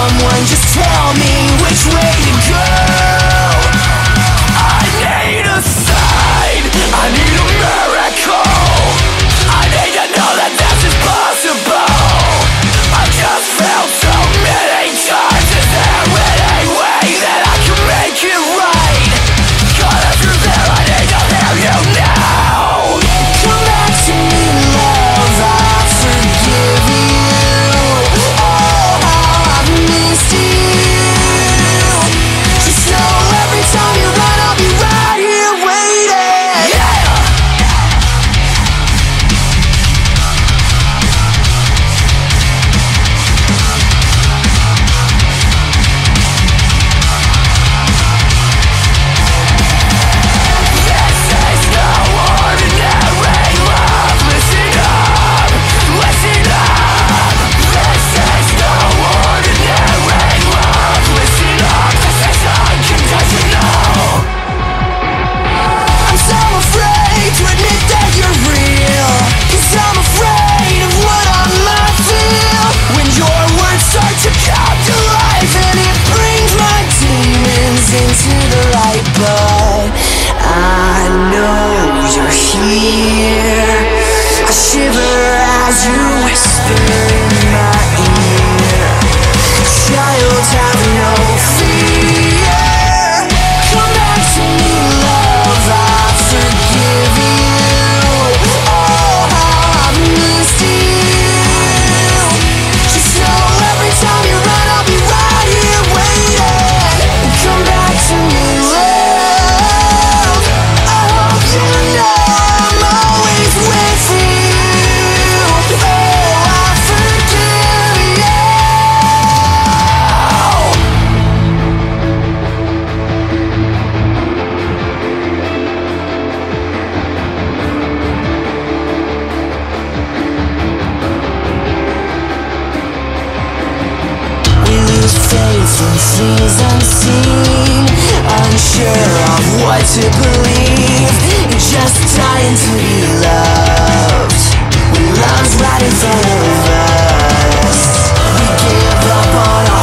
someone, just tell me which way to go. I need a sign, I need a miracle. I need to know that this is possible. I've just failed so many times. Is there any way that I can make it right? God, if you're there, I need to hear you now. Come back to me, love, I forgive you. Oh, how I've missed you. Just know every time you run, I'll be right here waiting. Yeah. Into the light, but I know you're here. I shiver as you whisper in my ear. Child, have no fear. Come back to me, love, I forgive you. Oh, how I've missed you. Just know every time you run, I'll be right here waiting. Come back to me, love. I hope you know I'm always with you. Oh, I forgive you. We lose faith in things unseen, unsure of what to believe, just dying to be loved. When love's right in front of us, we give up on